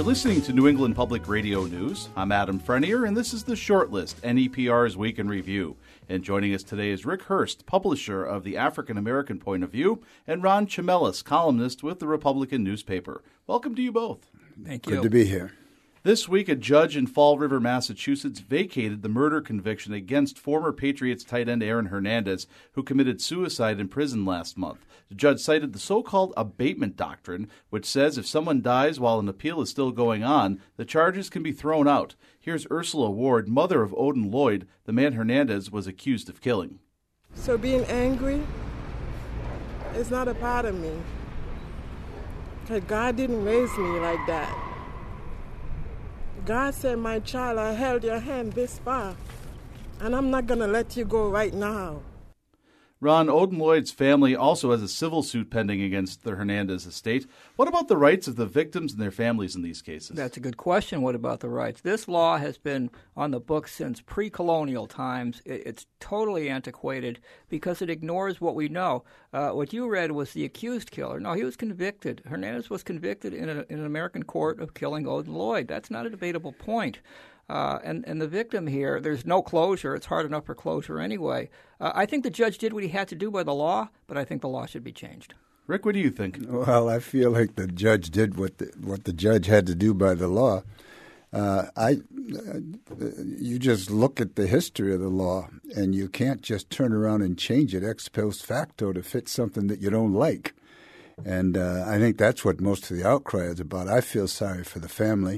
listening to New England Public Radio News. I'm Adam Frenier, and this is the Short List, NEPR's Week in Review. And joining us today is Rick Hurst, publisher of the African American Point of View, and Ron Chamelis, columnist with the Republican newspaper. Welcome to you both. Thank you. Good to be here. This week, a judge in Fall River, Massachusetts, vacated the murder conviction against former Patriots tight end Aaron Hernandez, who committed suicide in prison last month. The judge cited the so-called abatement doctrine, which says if someone dies while an appeal is still going on, the charges can be thrown out. Here's Ursula Ward, mother of Odin Lloyd, the man Hernandez was accused of killing. So being angry is not a part of me. Because God didn't raise me like that. God said, my child, I held your hand this far, and I'm not going to let you go right now. Ron, Odin Lloyd's family also has a civil suit pending against the Hernandez estate. What about the rights of the victims and their families in these cases? That's a good question. What about the rights? This law has been on the books since pre-colonial times. It's totally antiquated because it ignores what we know. What you read was the accused killer. No, he was convicted. Hernandez was convicted in an American court of killing Odin Lloyd. That's not a debatable point. And the victim here, there's no closure. It's hard enough for closure anyway. I think the judge did what he had to do by the law, but I think the law should be changed. Rick, what do you think? Well, I feel like the judge did what the judge had to do by the law. You just look at the history of the law, and you can't just turn around and change it ex post facto to fit something that you don't like. And I think that's what most of the outcry is about. I feel sorry for the family.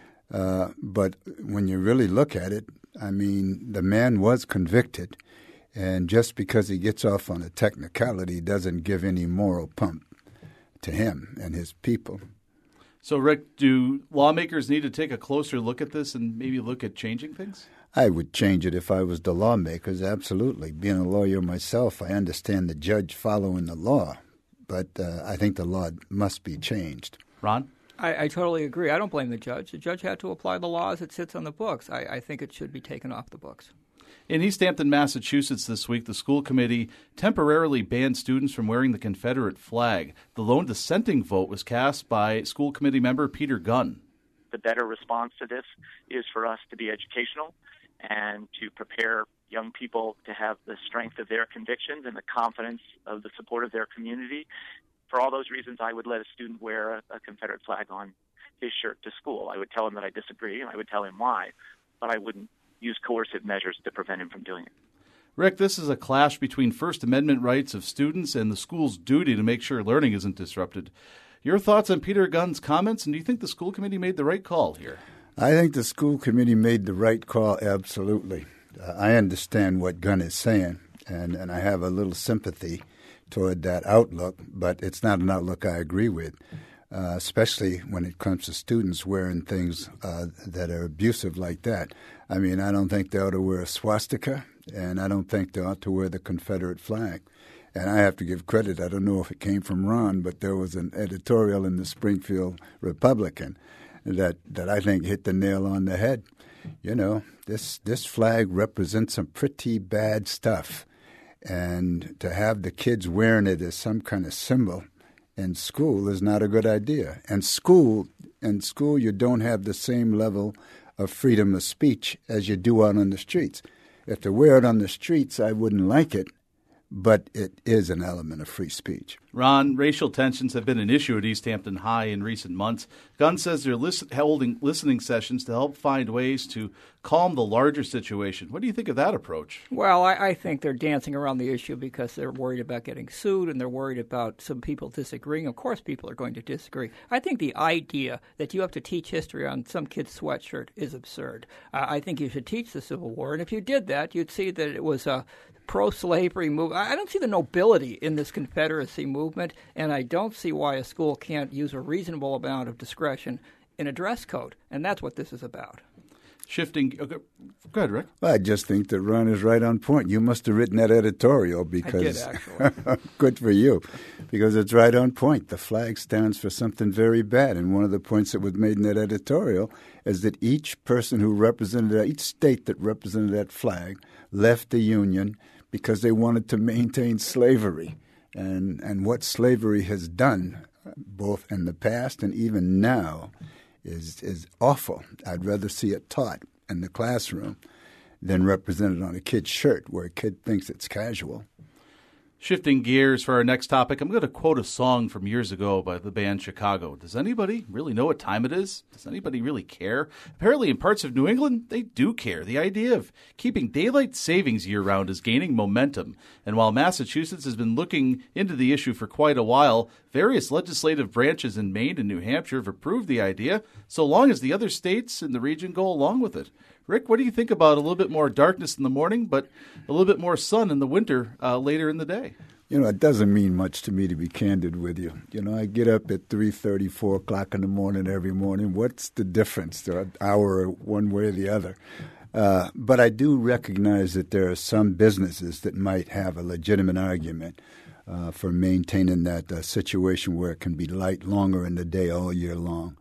But when you really look at it, I mean, the man was convicted, and just because he gets off on a technicality doesn't give any moral pump to him and his people. So, Rick, do lawmakers need to take a closer look at this and maybe look at changing things? I would change it if I was the lawmakers, absolutely. Being a lawyer myself, I understand the judge following the law, but I think the law must be changed. Ron? I totally agree. I don't blame the judge. The judge had to apply the law as it sits on the books. I think it should be taken off the books. In East Hampton, Massachusetts this week, the school committee temporarily banned students from wearing the Confederate flag. The lone dissenting vote was cast by school committee member Peter Gunn. The better response to this is for us to be educational and to prepare young people to have the strength of their convictions and the confidence of the support of their community. For all those reasons, I would let a student wear a Confederate flag on his shirt to school. I would tell him that I disagree, and I would tell him why, but I wouldn't use coercive measures to prevent him from doing it. Rick, this is a clash between First Amendment rights of students and the school's duty to make sure learning isn't disrupted. Your thoughts on Peter Gunn's comments, and do you think the school committee made the right call here? I think the school committee made the right call, absolutely. I understand what Gunn is saying, and I have a little sympathy toward that outlook, but it's not an outlook I agree with, especially when it comes to students wearing things that are abusive like that. I mean, I don't think they ought to wear a swastika, and I don't think they ought to wear the Confederate flag. And I have to give credit. I don't know if it came from Ron, but there was an editorial in the Springfield Republican that I think hit the nail on the head. You know, this flag represents some pretty bad stuff. And to have the kids wearing it as some kind of symbol in school is not a good idea. And in school, you don't have the same level of freedom of speech as you do out on the streets. If they wear it on the streets, I wouldn't like it, but it is an element of free speech. Ron, racial tensions have been an issue at East Hampton High in recent months. Gunn says they're holding listening sessions to help find ways to calm the larger situation. What do you think of that approach? Well, I think they're dancing around the issue because they're worried about getting sued and they're worried about some people disagreeing. Of course, people are going to disagree. I think the idea that you have to teach history on some kid's sweatshirt is absurd. I think you should teach the Civil War, and if you did that, you'd see that it was a pro-slavery movement. I don't see the nobility in this Confederacy movement, and I don't see why a school can't use a reasonable amount of discretion in a dress code, and that's what this is about. Shifting, okay. Go ahead, Rick. Well, I just think that Ron is right on point. You must have written that editorial because I did, actually. Good for you, because it's right on point. The flag stands for something very bad, and one of the points that was made in that editorial is that each person who represented each state that represented that flag left the Union because they wanted to maintain slavery, and what slavery has done, both in the past and even now, is awful. I'd rather see it taught in the classroom than represented on a kid's shirt where a kid thinks it's casual. Shifting gears for our next topic, I'm going to quote a song from years ago by the band Chicago. Does anybody really know what time it is? Does anybody really care? Apparently in parts of New England, they do care. The idea of keeping daylight savings year-round is gaining momentum. And while Massachusetts has been looking into the issue for quite a while, various legislative branches in Maine and New Hampshire have approved the idea, so long as the other states in the region go along with it. Rick, what do you think about a little bit more darkness in the morning, but a little bit more sun in the winter later in the day? It doesn't mean much to me, to be candid with you. I get up at 3:30, 4 o'clock in the morning every morning. What's the difference? An hour one way or the other. But I do recognize that there are some businesses that might have a legitimate argument for maintaining that situation where it can be light longer in the day all year long.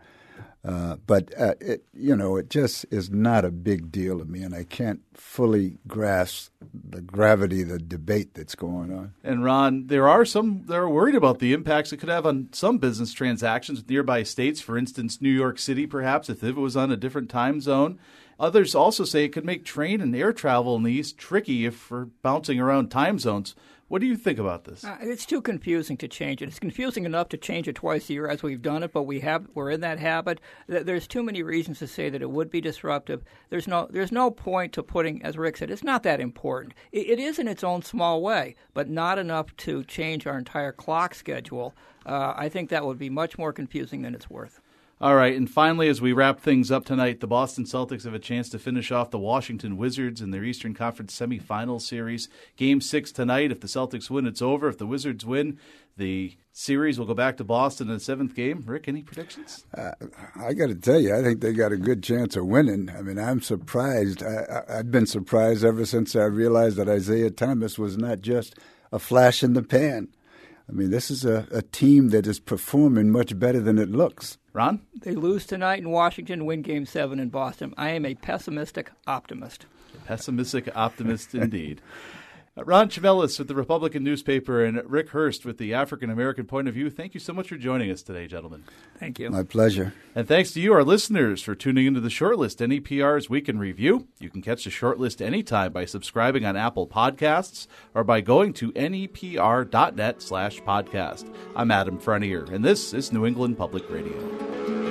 But it just is not a big deal to me, and I can't fully grasp the gravity of the debate that's going on. And Ron, there are some that are worried about the impacts it could have on some business transactions with nearby states. For instance, New York City, perhaps, if it was on a different time zone. Others also say it could make train and air travel in the East tricky if we're bouncing around time zones. What do you think about this? It's too confusing to change it. It's confusing enough to change it twice a year as we've done it, but we're in that habit. There's too many reasons to say that it would be disruptive. There's no point to putting, as Rick said, it's not that important. It is in its own small way, but not enough to change our entire clock schedule. I think that would be much more confusing than it's worth. All right, and finally, as we wrap things up tonight, the Boston Celtics have a chance to finish off the Washington Wizards in their Eastern Conference semifinal series. Game 6 tonight. If the Celtics win, it's over. If the Wizards win, the series will go back to Boston in the 7th game. Rick, any predictions? I got to tell you, I think they got a good chance of winning. I mean, I'm surprised. I've been surprised ever since I realized that Isaiah Thomas was not just a flash in the pan. I mean, this is a team that is performing much better than it looks. Ron? They lose tonight in Washington, win Game 7 in Boston. I am a pessimistic optimist. Pessimistic optimist indeed. Ron Chamelis with the Republican newspaper and Rick Hurst with the African American Point of View. Thank you so much for joining us today, gentlemen. Thank you. My pleasure. And thanks to you, our listeners, for tuning into the Shortlist, NEPR's Week in Review. You can catch the Shortlist anytime by subscribing on Apple Podcasts or by going to nepr.net/podcast. I'm Adam Frenier, and this is New England Public Radio.